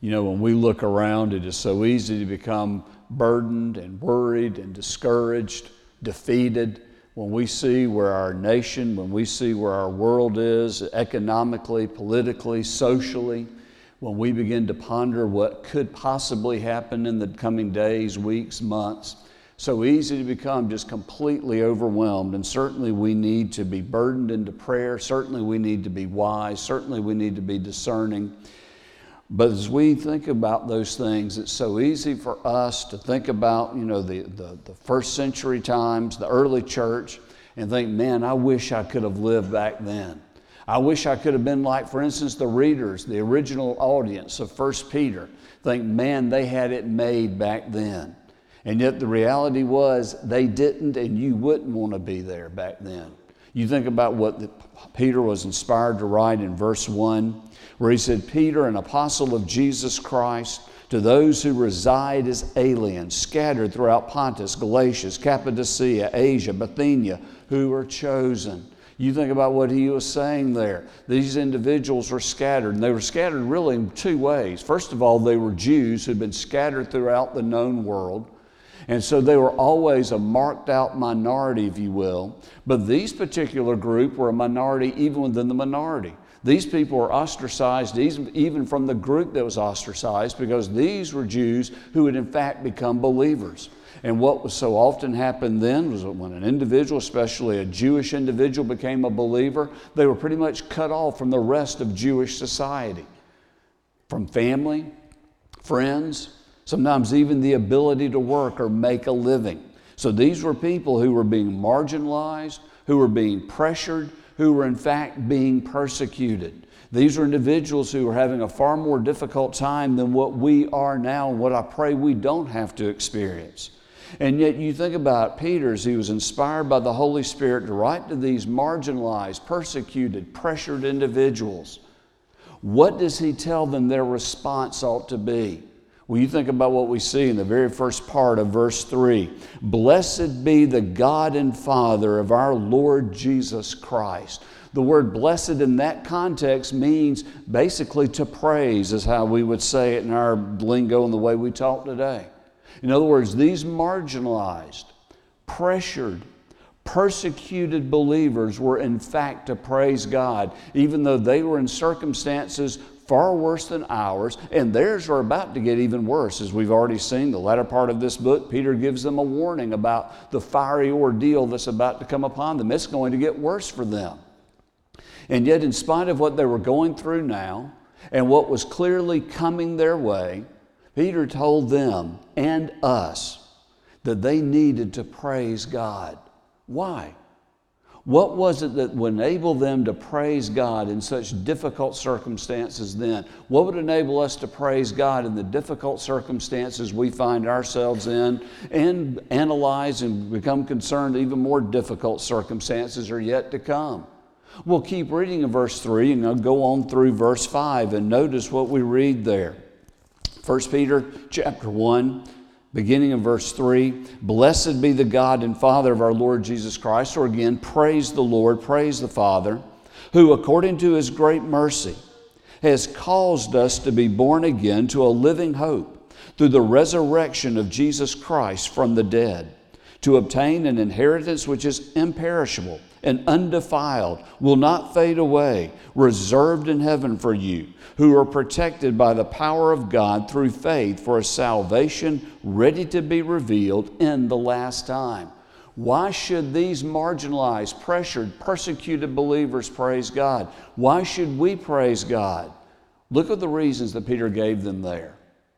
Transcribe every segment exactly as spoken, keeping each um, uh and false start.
You know, when we look around, it is so easy to become burdened and worried and discouraged, defeated. When we see where our nation, when we see where our world is economically, politically, socially, when we begin to ponder what could possibly happen in the coming days, weeks, months, so easy to become just completely overwhelmed. And certainly we need to be burdened into prayer. Certainly we need to be wise. Certainly we need to be discerning. But as we think about those things, it's so easy for us to think about, you know, the, the, the first century times, the early church, and think, man, I wish I could have lived back then. I wish I could have been like, for instance, the readers, the original audience of First Peter. Think, man, they had it made back then. And yet the reality was they didn't, and you wouldn't want to be there back then. You think about what the, Peter was inspired to write in verse one, where he said, Peter, an apostle of Jesus Christ, to those who reside as aliens, scattered throughout Pontus, Galatia, Cappadocia, Asia, Bithynia, who are chosen. You think about what he was saying there. These individuals were scattered, and they were scattered really in two ways. First of all, they were Jews who'd been scattered throughout the known world. And so they were always a marked out minority, if you will. But these particular group were a minority even within the minority. These people were ostracized even from the group that was ostracized, because these were Jews who had in fact become believers. And what was so often happened then was that when an individual, especially a Jewish individual, became a believer, they were pretty much cut off from the rest of Jewish society. From family, friends, sometimes even the ability to work or make a living. So these were people who were being marginalized, who were being pressured, who were in fact being persecuted. These are individuals who are having a far more difficult time than what we are now, and what I pray we don't have to experience. And yet you think about Peter, as he was inspired by the Holy Spirit to write to these marginalized, persecuted, pressured individuals. What does he tell them their response ought to be? Well, you think about what we see in the very first part of verse three. Blessed be the God and Father of our Lord Jesus Christ. The word blessed in that context means basically to praise, is how we would say it in our lingo and the way we talk today. In other words, these marginalized, pressured, persecuted believers were in fact to praise God, even though they were in circumstances far worse than ours, and theirs are about to get even worse. As we've already seen, the latter part of this book, Peter gives them a warning about the fiery ordeal that's about to come upon them. It's going to get worse for them. And yet, in spite of what they were going through now, and what was clearly coming their way, Peter told them and us that they needed to praise God. Why? What was it that would enable them to praise God in such difficult circumstances then? What would enable us to praise God in the difficult circumstances we find ourselves in, and analyze and become concerned even more difficult circumstances are yet to come? We'll keep reading in verse three, and I'll go on through verse five, and notice what we read there. First Peter chapter one, beginning in verse three, blessed be the God and Father of our Lord Jesus Christ, or again, praise the Lord, praise the Father, who according to His great mercy has caused us to be born again to a living hope through the resurrection of Jesus Christ from the dead, to obtain an inheritance which is imperishable and undefiled, will not fade away, reserved in heaven for you, who are protected by the power of God through faith for a salvation ready to be revealed in the last time. Why should these marginalized, pressured, persecuted believers praise God? Why should we praise God? Look at the reasons that Peter gave them there.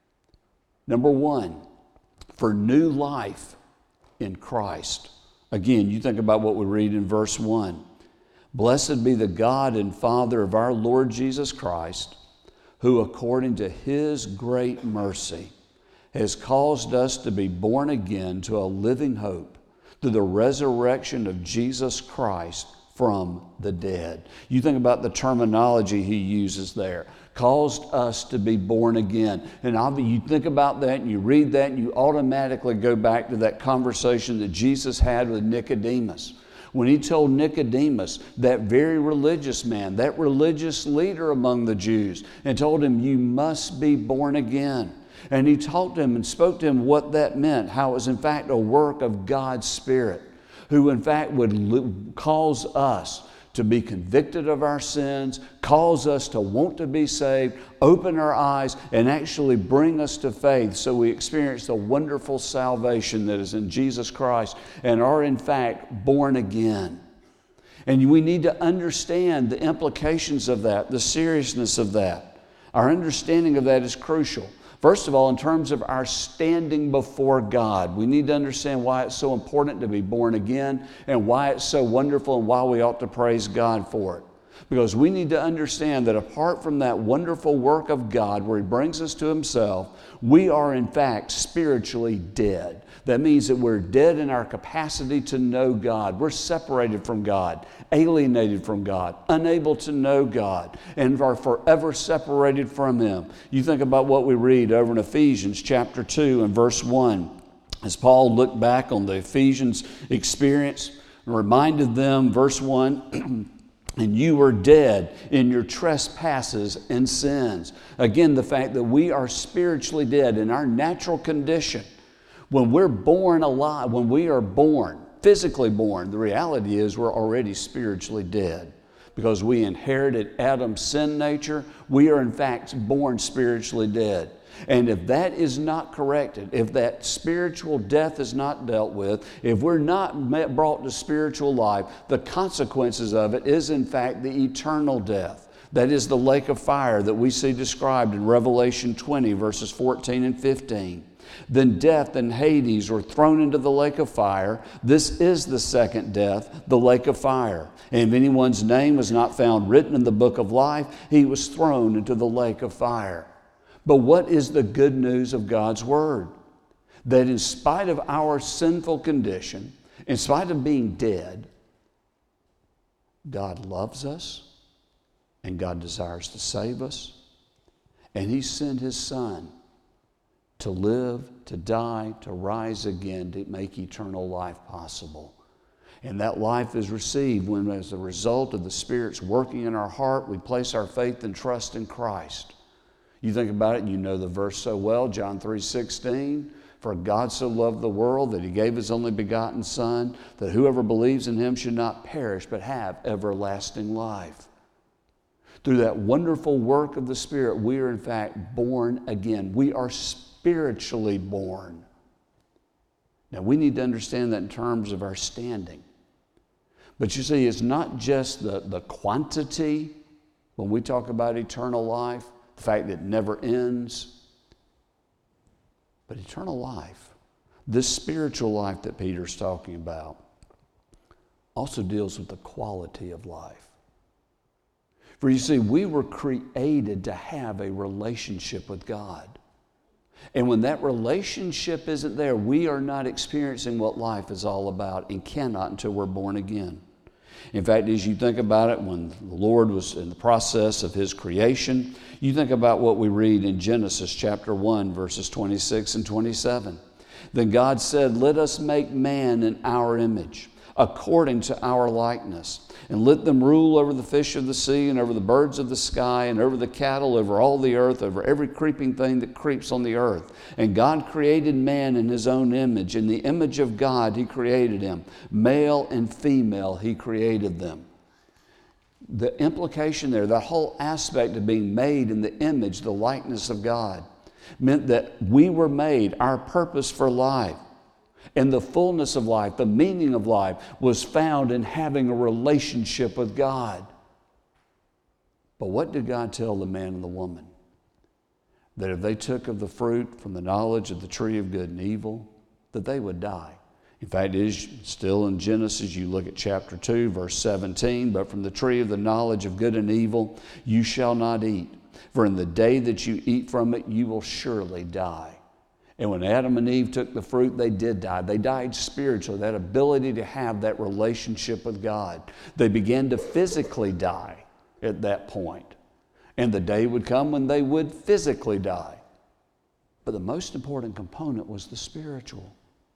Number one, for new life in Christ. Again, you think about what we read in verse one. Blessed be the God and Father of our Lord Jesus Christ, who according to His great mercy has caused us to be born again to a living hope through the resurrection of Jesus Christ from the dead. You think about the terminology he uses there. Caused us to be born again. And you think about that and you read that and you automatically go back to that conversation that Jesus had with Nicodemus, When he told Nicodemus, that very religious man, that religious leader among the Jews, and told him, you must be born again. And he taught him and spoke to him what that meant, how it was in fact a work of God's Spirit, who in fact would cause us to be convicted of our sins, cause us to want to be saved, open our eyes, and actually bring us to faith so we experience the wonderful salvation that is in Jesus Christ and are in fact born again. And we need to understand the implications of that, the seriousness of that. Our understanding of that is crucial. First of all, in terms of our standing before God, we need to understand why it's so important to be born again and why it's so wonderful and why we ought to praise God for it. Because we need to understand that apart from that wonderful work of God where He brings us to Himself, we are in fact spiritually dead. That means that we're dead in our capacity to know God. We're separated from God, alienated from God, unable to know God, and are forever separated from Him. You think about what we read over in Ephesians chapter two and verse one. As Paul looked back on the Ephesians experience and reminded them, verse one, and you were dead in your trespasses and sins. Again, the fact that we are spiritually dead in our natural condition. When we're born alive, when we are born, physically born, the reality is we're already spiritually dead. Because we inherited Adam's sin nature, we are in fact born spiritually dead. And if that is not corrected, if that spiritual death is not dealt with, if we're not met, brought to spiritual life, the consequences of it is in fact the eternal death. That is the lake of fire that we see described in Revelation twenty, verses fourteen and fifteen. Then death and Hades were thrown into the lake of fire. This is the second death, the lake of fire. And if anyone's name was not found written in the book of life, he was thrown into the lake of fire. But what is the good news of God's Word? That in spite of our sinful condition, in spite of being dead, God loves us and God desires to save us. And He sent His Son to live, to die, to rise again, to make eternal life possible. And that life is received when, as a result of the Spirit's working in our heart, we place our faith and trust in Christ. You think about it, and you know the verse so well, John three sixteen. For God so loved the world that He gave His only begotten Son, that whoever believes in Him should not perish, but have everlasting life. Through that wonderful work of the Spirit, we are in fact born again. We are spiritually born. Now we need to understand that in terms of our standing. But you see, it's not just the, the quantity when we talk about eternal life, the fact that it never ends, but eternal life, this spiritual life that Peter's talking about, also deals with the quality of life. For you see, we were created to have a relationship with God. And when that relationship isn't there, we are not experiencing what life is all about and cannot until we're born again. In fact, as you think about it, when the Lord was in the process of His creation, you think about what we read in Genesis chapter one, verses twenty-six and twenty-seven. Then God said, let us make man in our image, according to our likeness, and let them rule over the fish of the sea and over the birds of the sky and over the cattle, over all the earth, over every creeping thing that creeps on the earth. And God created man in His own image. In the image of God He created him. Male and female He created them. The implication there, that whole aspect of being made in the image, the likeness of God, meant that we were made, our purpose for life, and the fullness of life, the meaning of life, was found in having a relationship with God. But what did God tell the man and the woman? That if they took of the fruit from the knowledge of the tree of good and evil, that they would die. In fact, it is still in Genesis, you look at chapter two, verse seventeen, but from the tree of the knowledge of good and evil you shall not eat, for in the day that you eat from it you will surely die. And when Adam and Eve took the fruit, they did die. They died spiritually, that ability to have that relationship with God. They began to physically die at that point. And the day would come when they would physically die. But the most important component was the spiritual.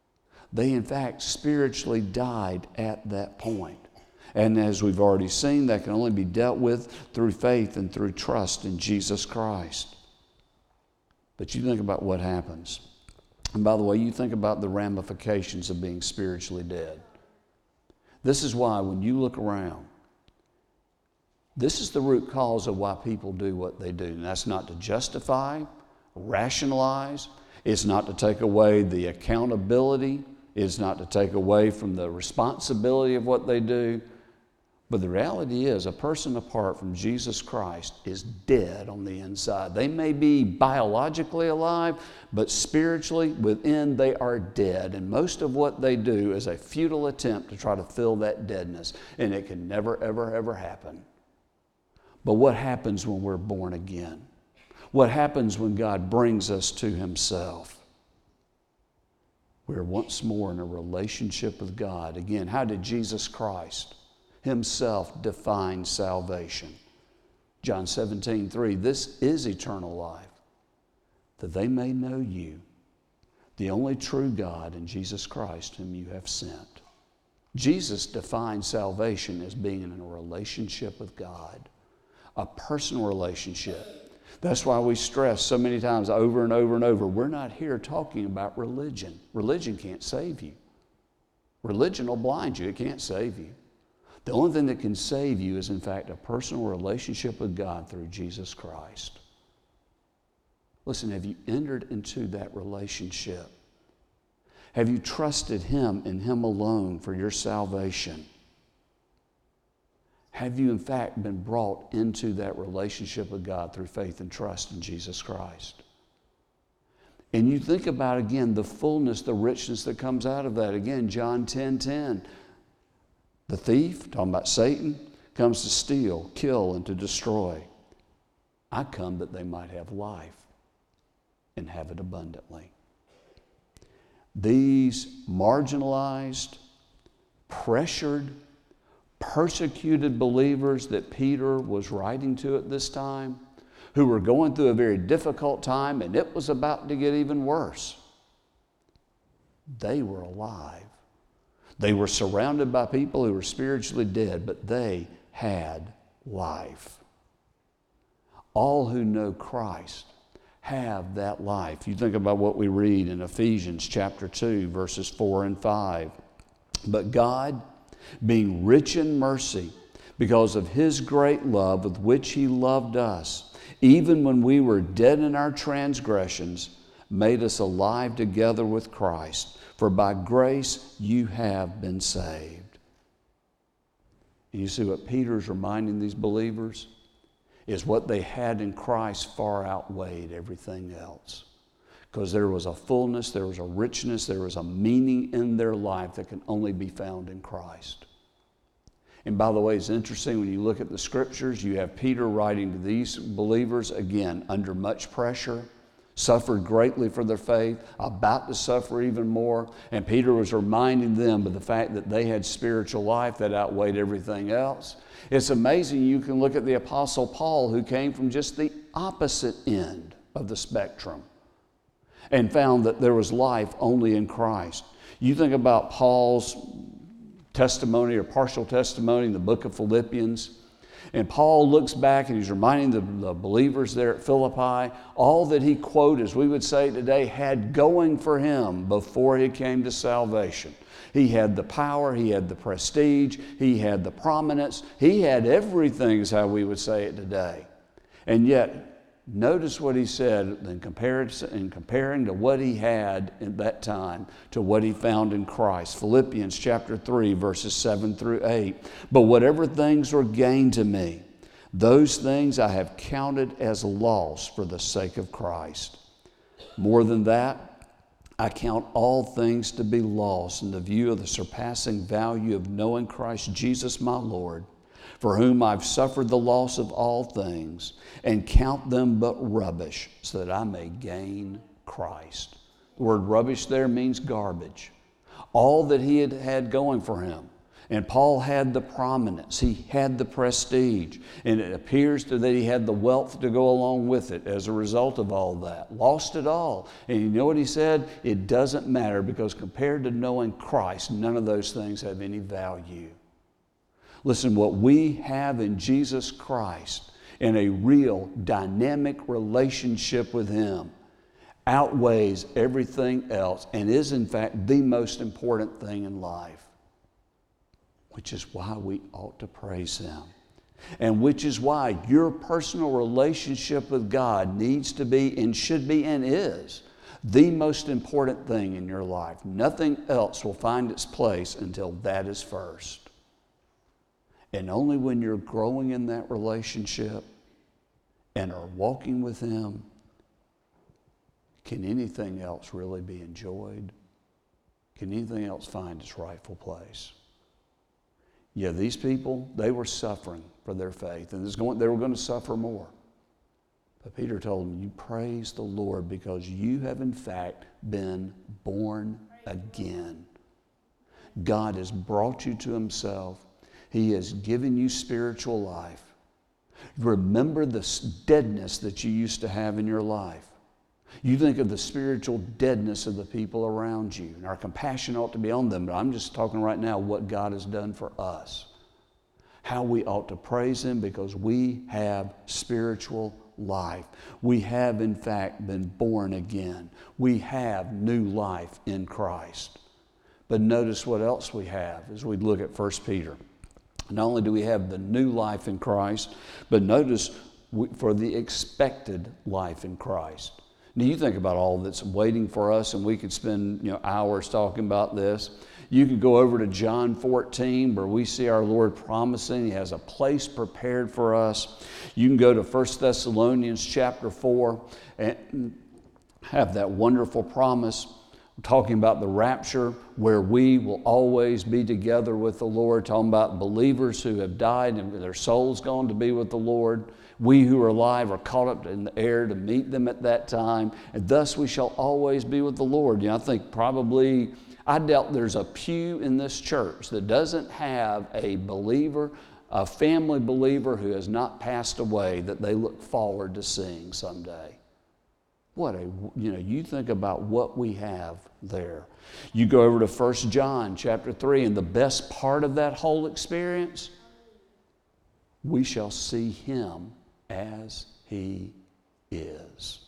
They, in fact, spiritually died at that point. And as we've already seen, that can only be dealt with through faith and through trust in Jesus Christ. But you think about what happens. And by the way, you think about the ramifications of being spiritually dead. This is why when you look around, this is the root cause of why people do what they do. And that's not to justify, rationalize. It's not to take away the accountability. It's not to take away from the responsibility of what they do. But the reality is, a person apart from Jesus Christ is dead on the inside. They may be biologically alive, but spiritually, within, they are dead. And most of what they do is a futile attempt to try to fill that deadness. And it can never, ever, ever happen. But what happens when we're born again? What happens when God brings us to Himself? We're once more in a relationship with God. Again, how did Jesus Christ Himself define salvation? John seventeen three, this is eternal life, that they may know you, the only true God, and Jesus Christ whom you have sent. Jesus defined salvation as being in a relationship with God, a personal relationship. That's why we stress so many times over and over and over, we're not here talking about religion. Religion can't save you. Religion will blind you. It can't save you. The only thing that can save you is, in fact, a personal relationship with God through Jesus Christ. Listen, have you entered into that relationship? Have you trusted Him and Him alone for your salvation? Have you, in fact, been brought into that relationship with God through faith and trust in Jesus Christ? And you think about, again, the fullness, the richness that comes out of that. Again, John ten ten. The thief, talking about Satan, comes to steal, kill, and to destroy. I come that they might have life and have it abundantly. These marginalized, pressured, persecuted believers that Peter was writing to at this time, who were going through a very difficult time, and it was about to get even worse, they were alive. They were surrounded by people who were spiritually dead, but they had life. All who know Christ have that life. You think about what we read in Ephesians chapter two, verses four and five. But God, being rich in mercy, because of His great love with which He loved us, even when we were dead in our transgressions, made us alive together with Christ. For by grace you have been saved. And you see what Peter's reminding these believers is what they had in Christ far outweighed everything else. Because there was a fullness, there was a richness, there was a meaning in their life that can only be found in Christ. And by the way, it's interesting when you look at the Scriptures, you have Peter writing to these believers, again, under much pressure, suffered greatly for their faith, about to suffer even more. And Peter was reminding them of the fact that they had spiritual life that outweighed everything else. It's amazing you can look at the Apostle Paul, who came from just the opposite end of the spectrum and found that there was life only in Christ. You think about Paul's testimony or partial testimony in the book of Philippians. And Paul looks back and he's reminding the, the believers there at Philippi, all that he, quote, as we would say today, had going for him before he came to salvation. He had the power, he had the prestige, he had the prominence, he had everything, is how we would say it today. And yet, notice what he said in comparison, in comparing to what he had at that time to what he found in Christ. Philippians chapter three, verses seven through eight. But whatever things were gain to me, those things I have counted as loss for the sake of Christ. More than that, I count all things to be lost in the view of the surpassing value of knowing Christ Jesus my Lord, for whom I've suffered the loss of all things, and count them but rubbish, so that I may gain Christ. The word rubbish there means garbage. All that he had had going for him, And Paul had the prominence, he had the prestige, and it appears to that he had the wealth to go along with it as a result of all that. Lost it all. And you know what he said? It doesn't matter, because compared to knowing Christ, none of those things have any value. Listen, what we have in Jesus Christ, in a real dynamic relationship with Him, outweighs everything else and is in fact the most important thing in life. Which is why we ought to praise Him. And which is why your personal relationship with God needs to be and should be and is the most important thing in your life. Nothing else will find its place until that is first. And only when you're growing in that relationship and are walking with Him can anything else really be enjoyed. Can anything else find its rightful place. Yeah, these people, they were suffering for their faith, and going, they were going to suffer more. But Peter told them, you praise the Lord because you have in fact been born again. God has brought you to Himself. He has given you spiritual life. Remember the deadness that you used to have in your life. You think of the spiritual deadness of the people around you, and our compassion ought to be on them, but I'm just talking right now what God has done for us. How we ought to praise Him because we have spiritual life. We have, in fact, been born again. We have new life in Christ. But notice what else we have as we look at First Peter. Not only do we have the new life in Christ, but notice we, for the expected life in Christ. Now you think about all that's waiting for us, and we could spend you know hours talking about this. You could go over to John fourteen, where we see our Lord promising He has a place prepared for us. You can go to First Thessalonians chapter four and have that wonderful promise talking about the rapture, where we will always be together with the Lord, talking about believers who have died and their souls gone to be with the Lord. We who are alive are caught up in the air to meet them at that time, and thus we shall always be with the Lord. You know, I think probably, I doubt there's a pew in this church that doesn't have a believer, a family believer who has not passed away that they look forward to seeing someday. What a, you know, you think about what we have there. You go over to First John chapter three, and the best part of that whole experience, we shall see Him as He is.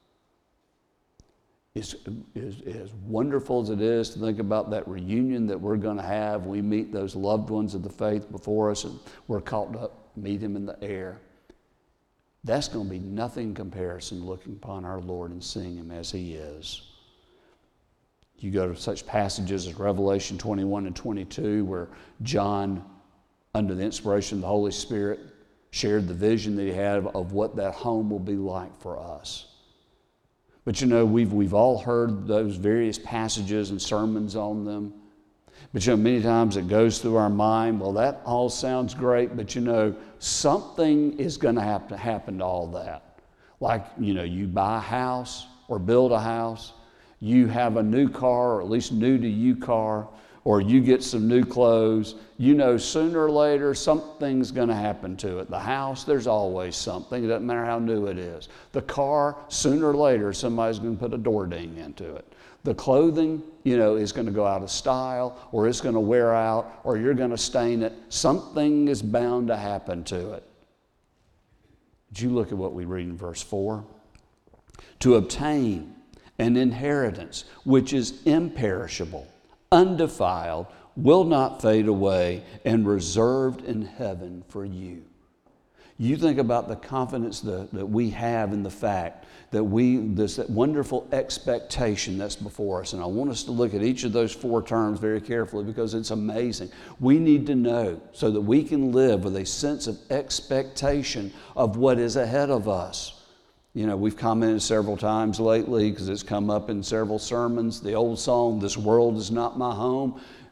As, as, as wonderful as it is to think about that reunion that we're going to have, we meet those loved ones of the faith before us, and we're caught up, meet Him in the air. That's going to be nothing in comparison looking upon our Lord and seeing Him as He is. You go to such passages as Revelation twenty-one and twenty-two, where John, under the inspiration of the Holy Spirit, shared the vision that he had of what that home will be like for us. But you know, we've, we've all heard those various passages and sermons on them. But you know, many times it goes through our mind, well, that all sounds great, but you know, something is going to have to happen to all that. Like, you know, you buy a house or build a house, you have a new car, or at least new to you car, or you get some new clothes, you know sooner or later something's going to happen to it. The house, there's always something. It doesn't matter how new it is. The car, sooner or later somebody's going to put a door ding into it. The clothing, you know, is going to go out of style, or it's going to wear out, or you're going to stain it. Something is bound to happen to it. Did you look at what we read in verse four? To obtain an inheritance which is imperishable, undefiled, will not fade away, and reserved in heaven for you. You think about the confidence that, that we have in the fact that we, this that wonderful expectation that's before us. And I want us to look at each of those four terms very carefully because it's amazing. We need to know so that we can live with a sense of expectation of what is ahead of us. You know, we've commented several times lately because it's come up in several sermons. The old song, "This world is not my home."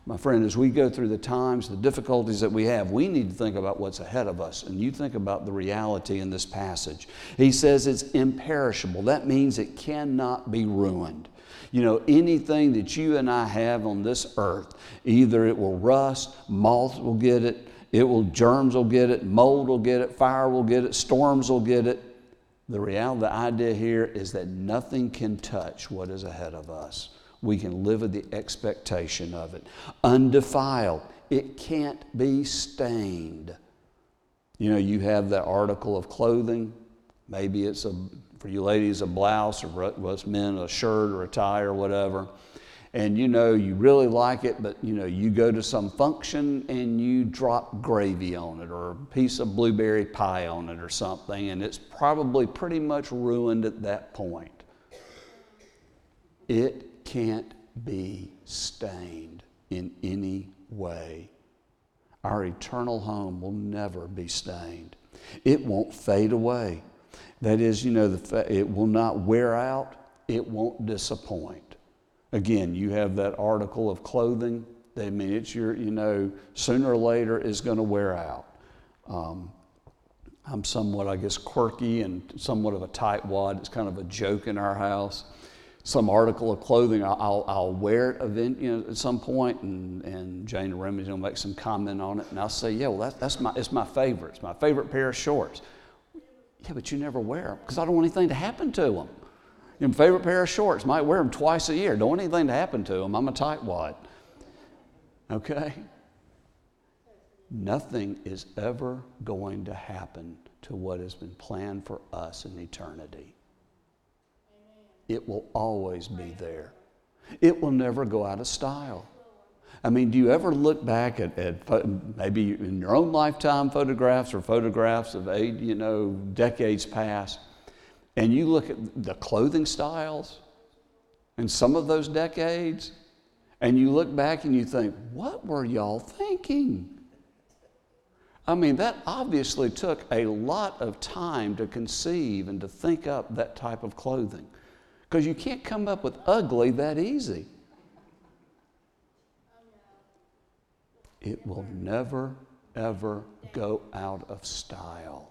My friend, as we go through the times, the difficulties that we have, we need to think about what's ahead of us. And you think about the reality in this passage. He says it's imperishable. That means it cannot be ruined. You know, anything that you and I have on this earth, either it will rust, moths will get it, it will, germs will get it, mold will get it, fire will get it, storms will get it. The reality, the idea here is that nothing can touch what is ahead of us. We can live with the expectation of it. Undefiled. It can't be stained. You know, you have that article of clothing. Maybe it's, a for you ladies, a blouse, or for us men, a shirt or a tie or whatever. And you know, you really like it, but you know, you go to some function and you drop gravy on it or a piece of blueberry pie on it or something, and it's probably pretty much ruined at that point. It can't be stained in any way. Our eternal home will never be stained. It won't fade away. That is, you know, the, it will not wear out. It won't disappoint. Again, you have that article of clothing. I mean, it's your, you know, sooner or later is going to wear out. Um, I'm somewhat, I guess, quirky and somewhat of a tightwad. It's kind of a joke in our house. Some article of clothing, I'll, I'll wear it event, you know, at some point, and, and Jane Remy's going to make some comment on it, and I'll say, yeah, well, that, that's my, it's my favorite. It's my favorite pair of shorts. Yeah, but you never wear them because I don't want anything to happen to them. You know, favorite pair of shorts, might wear them twice a year. Don't want anything to happen to them. I'm a tightwad. Okay? Nothing is ever going to happen to what has been planned for us in eternity. It will always be there. It will never go out of style. I mean, do you ever look back at, at maybe in your own lifetime photographs or photographs of eight, you know, decades past, and you look at the clothing styles in some of those decades, and you look back and you think, what were y'all thinking? I mean, that obviously took a lot of time to conceive and to think up that type of clothing, because you can't come up with ugly that easy. It will never, ever go out of style.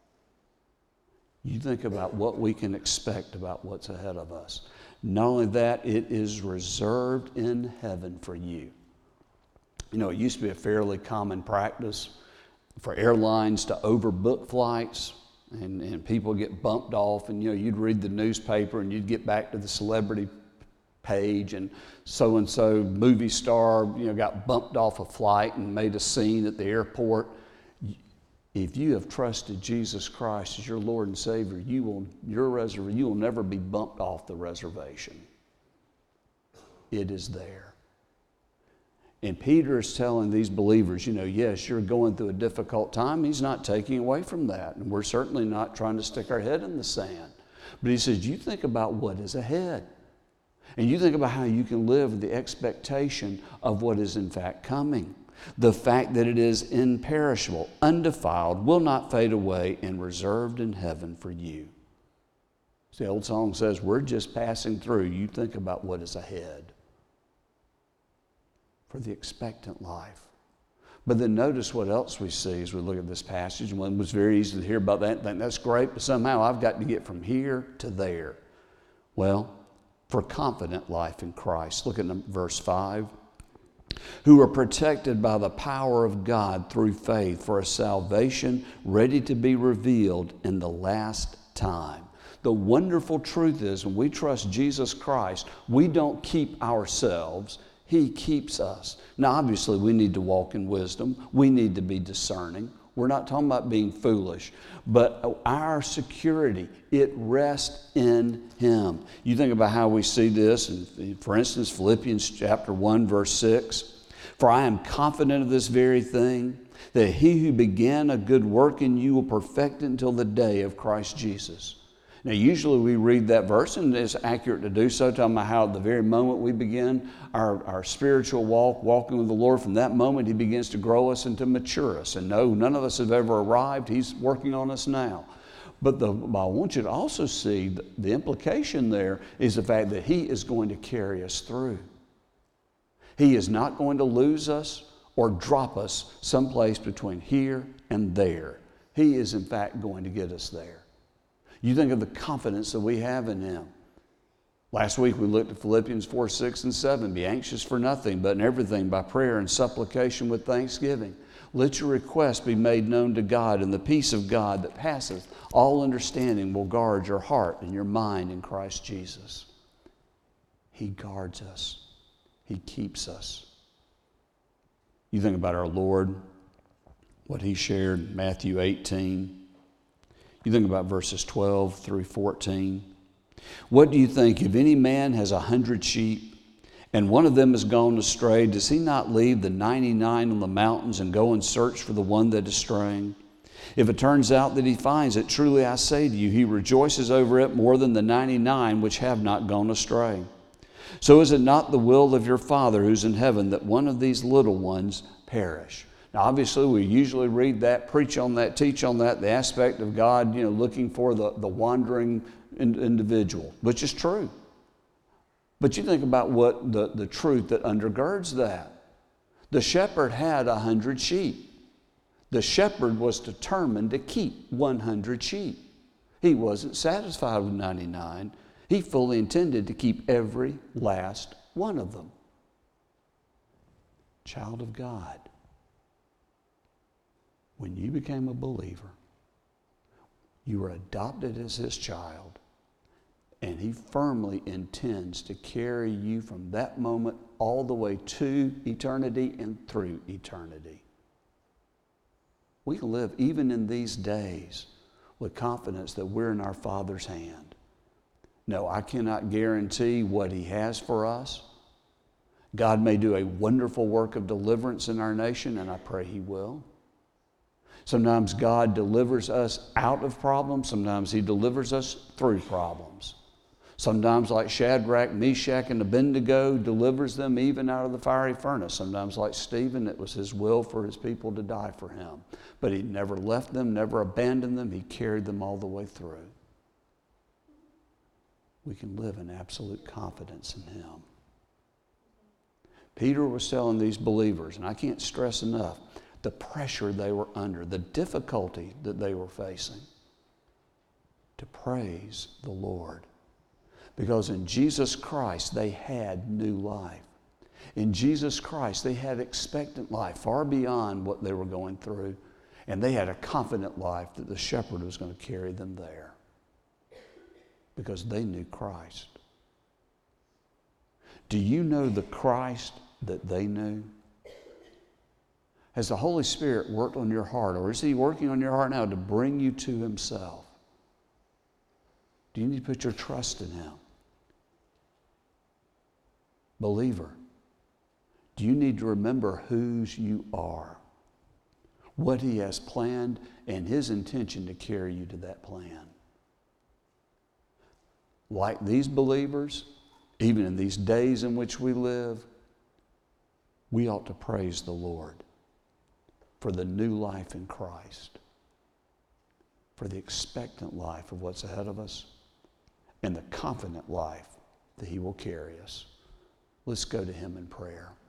You think about what we can expect about what's ahead of us. Not only that, it is reserved in heaven for you. You know, it used to be a fairly common practice for airlines to overbook flights, and, and people get bumped off, and you know, you'd read the newspaper and you'd get back to the celebrity page, and so-and-so movie star, you know, got bumped off a flight and made a scene at the airport. If you have trusted Jesus Christ as your Lord and Savior, you will, your reserv- you will never be bumped off the reservation. It is there. And Peter is telling these believers, you know, yes, you're going through a difficult time. He's not taking away from that. And we're certainly not trying to stick our head in the sand. But he says, you think about what is ahead. And you think about how you can live with the expectation of what is in fact coming. The fact that it is imperishable, undefiled, will not fade away, and reserved in heaven for you. The old song says, we're just passing through. You think about what is ahead for the expectant life. But then notice what else we see as we look at this passage. One was very easy to hear about that and think, that's great, but somehow I've got to get from here to there. Well, for confident life in Christ. Look at verse five. Who are protected by the power of God through faith for a salvation ready to be revealed in the last time. The wonderful truth is when we trust Jesus Christ, we don't keep ourselves. He keeps us. Now, obviously, we need to walk in wisdom. We need to be discerning. We're not talking about being foolish, but our security, it rests in Him. You think about how we see this, and for instance, Philippians chapter one, verse six. For I am confident of this very thing, that He who began a good work in you will perfect it until the day of Christ Jesus. Now, usually we read that verse, and it's accurate to do so, talking about how at the very moment we begin our, our spiritual walk, walking with the Lord, from that moment He begins to grow us and to mature us. And no, none of us have ever arrived. He's working on us now. But the, I want you to also see the, the implication there is the fact that He is going to carry us through. He is not going to lose us or drop us someplace between here and there. He is, in fact, going to get us there. You think of the confidence that we have in Him. Last week we looked at Philippians four, six, and seven. Be anxious for nothing, but in everything by prayer and supplication with thanksgiving. Let your requests be made known to God, and the peace of God that passeth all understanding will guard your heart and your mind in Christ Jesus. He guards us. He keeps us. You think about our Lord, what He shared in Matthew eighteen. You think about verses twelve through fourteen. What do you think? If any man has a hundred sheep, and one of them has gone astray, does he not leave the ninety-nine on the mountains and go and search for the one that is straying? If it turns out that he finds it, truly I say to you, he rejoices over it more than the ninety-nine which have not gone astray. So is it not the will of your Father who's in heaven that one of these little ones perish? Now, obviously, we usually read that, preach on that, teach on that, the aspect of God, you know, looking for the, the wandering in, individual, which is true. But you think about what the, the truth that undergirds that. The shepherd had a hundred sheep. The shepherd was determined to keep one hundred sheep. He wasn't satisfied with ninety-nine. He fully intended to keep every last one of them. Child of God, when you became a believer, you were adopted as His child, and He firmly intends to carry you from that moment all the way to eternity and through eternity. We can live even in these days with confidence that we're in our Father's hand. No, I cannot guarantee what He has for us. God may do a wonderful work of deliverance in our nation, and I pray He will. Sometimes God delivers us out of problems. Sometimes He delivers us through problems. Sometimes, like Shadrach, Meshach, and Abednego, delivers them even out of the fiery furnace. Sometimes, like Stephen, it was His will for His people to die for Him. But He never left them, never abandoned them. He carried them all the way through. We can live in absolute confidence in Him. Peter was telling these believers, and I can't stress enough, the pressure they were under, the difficulty that they were facing, to praise the Lord. Because in Jesus Christ, they had new life. In Jesus Christ, they had expectant life, far beyond what they were going through. And they had a confident life that the shepherd was going to carry them there. Because they knew Christ. Do you know the Christ that they knew? Has the Holy Spirit worked on your heart, or is He working on your heart now to bring you to Himself? Do you need to put your trust in Him? Believer, do you need to remember whose you are, what He has planned, and His intention to carry you to that plan? Like these believers, even in these days in which we live, we ought to praise the Lord for the new life in Christ, for the expectant life of what's ahead of us, and the confident life that He will carry us. Let's go to Him in prayer.